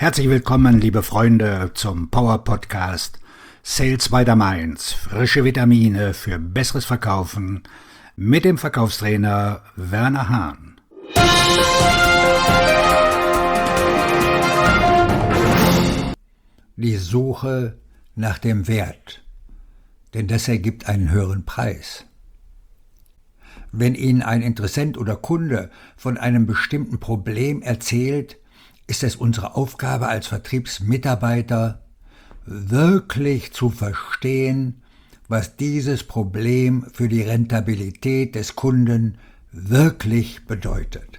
Herzlich willkommen, liebe Freunde, zum Power Podcast Sales by the Mainz. Frische Vitamine für besseres Verkaufen mit dem Verkaufstrainer Werner Hahn. Die Suche nach dem Wert, denn das ergibt einen höheren Preis. Wenn Ihnen ein Interessent oder Kunde von einem bestimmten Problem erzählt, ist es unsere Aufgabe als Vertriebsmitarbeiter, wirklich zu verstehen, was dieses Problem für die Rentabilität des Kunden wirklich bedeutet.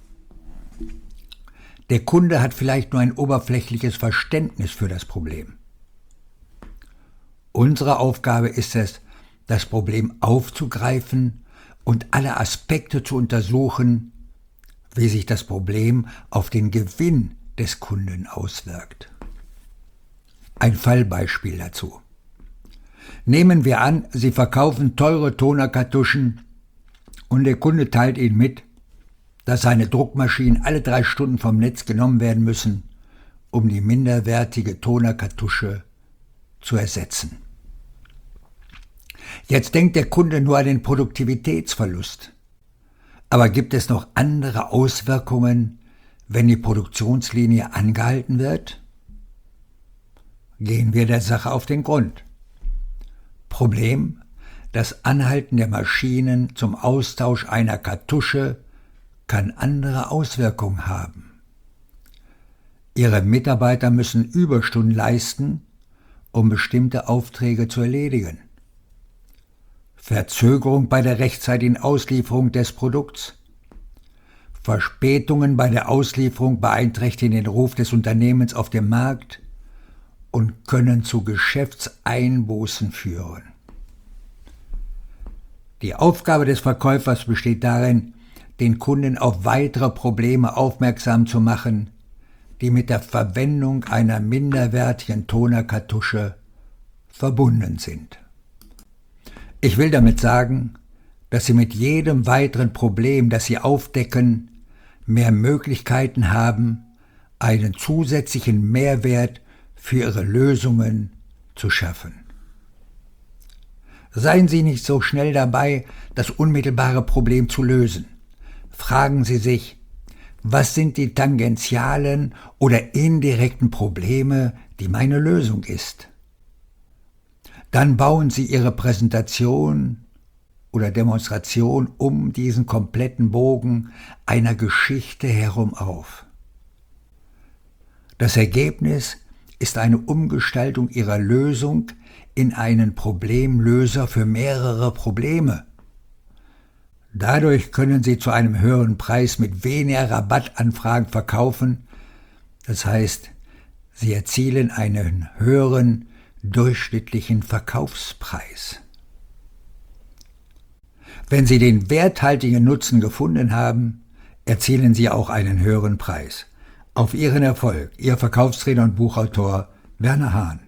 Der Kunde hat vielleicht nur ein oberflächliches Verständnis für das Problem. Unsere Aufgabe ist es, das Problem aufzugreifen und alle Aspekte zu untersuchen, wie sich das Problem auf den Gewinn des Kunden auswirkt. Ein Fallbeispiel dazu. Nehmen wir an, Sie verkaufen teure Tonerkartuschen und der Kunde teilt Ihnen mit, dass seine Druckmaschinen alle 3 Stunden vom Netz genommen werden müssen, um die minderwertige Tonerkartusche zu ersetzen. Jetzt denkt der Kunde nur an den Produktivitätsverlust. Aber gibt es noch andere Auswirkungen, wenn die Produktionslinie angehalten wird? Gehen wir der Sache auf den Grund. Problem: Das Anhalten der Maschinen zum Austausch einer Kartusche kann andere Auswirkungen haben. Ihre Mitarbeiter müssen Überstunden leisten, um bestimmte Aufträge zu erledigen. Verzögerung bei der rechtzeitigen Auslieferung des Produkts. Verspätungen bei der Auslieferung beeinträchtigen den Ruf des Unternehmens auf dem Markt und können zu Geschäftseinbußen führen. Die Aufgabe des Verkäufers besteht darin, den Kunden auf weitere Probleme aufmerksam zu machen, die mit der Verwendung einer minderwertigen Tonerkartusche verbunden sind. Ich will damit sagen, dass Sie mit jedem weiteren Problem, das Sie aufdecken, mehr Möglichkeiten haben, einen zusätzlichen Mehrwert für Ihre Lösungen zu schaffen. Seien Sie nicht so schnell dabei, das unmittelbare Problem zu lösen. Fragen Sie sich, was sind die tangentialen oder indirekten Probleme, die meine Lösung ist? Dann bauen Sie Ihre Präsentation oder Demonstration um diesen kompletten Bogen einer Geschichte herum auf. Das Ergebnis ist eine Umgestaltung Ihrer Lösung in einen Problemlöser für mehrere Probleme. Dadurch können Sie zu einem höheren Preis mit weniger Rabattanfragen verkaufen, das heißt, Sie erzielen einen höheren durchschnittlichen Verkaufspreis. Wenn Sie den werthaltigen Nutzen gefunden haben, erzielen Sie auch einen höheren Preis. Auf Ihren Erfolg, Ihr Verkaufstrainer und Buchautor Werner Hahn.